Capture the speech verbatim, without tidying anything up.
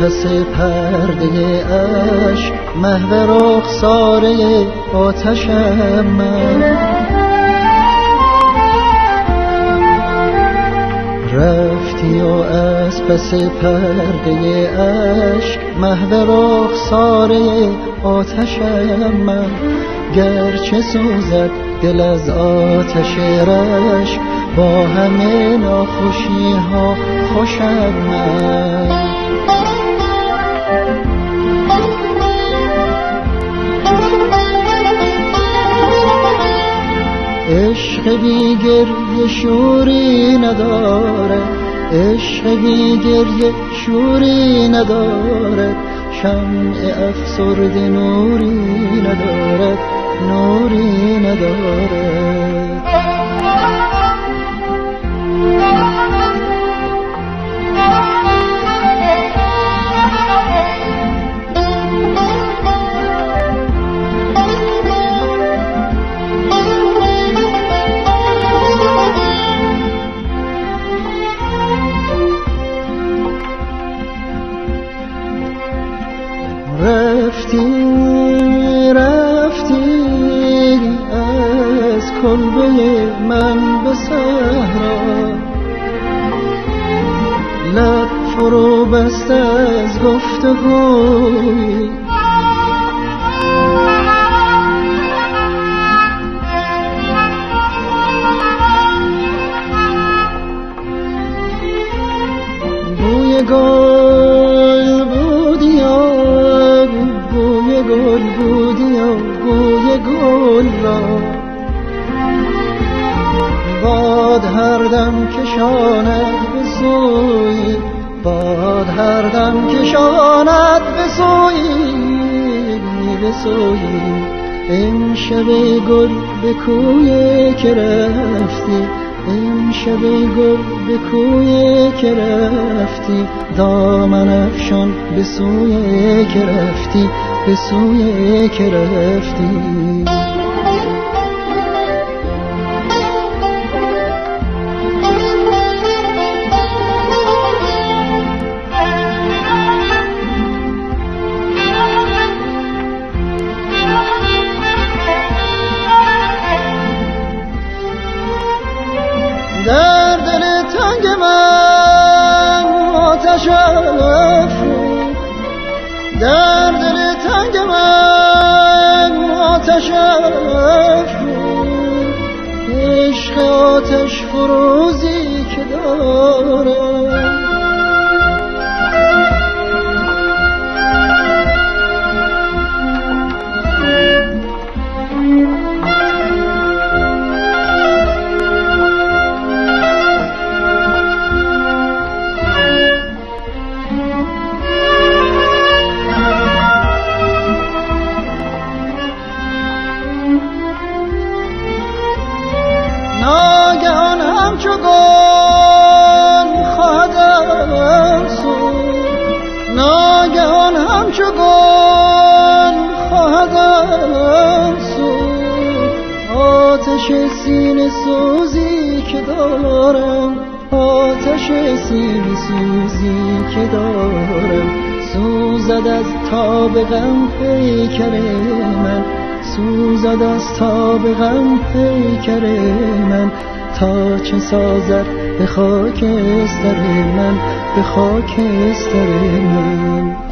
پس پرده عشق محو رخساره آتشم من. رفتی و از پس پرده عشق محو رخساره آتشم من. گرچه سوزد دل از آتش رشک با همه ناخوشی ها خوشم من. عشق بی گریه شوری ندارد، عشق بی گریه شوری ندارد، شمع افسرده نوری ندارد، نوری ندارد. رفتی رفتی از کلبه من به صحرا، لب فرو بست از گفتگوی. بوی گل بودی و بوی گل بودی و بوی گل را باد هر دم کشاند به سوی، باد هر دم کشاند به سوی، به سوی. این شب گل به کوی که رفتی، این شب گل به کوی که رفتی، دامن افشان به سوی که رفتی، به سوی که رفتی. در دل تنگ من آتش افروخت، در دل تنگ من آتش افروخت. عشق آتش فروزی که دارم، ناگهان همچو گل خواهدم سوخت، ناگهان همچو گل خواهدم سوخت. آتش سینه سوزی که دارم، آتش سینه سوزی که دارم، سوزد از تاب غم پیکر من، سوزد از تاب غم پیکر من. تا چه سازد به خاک استر من، به خاک استر من.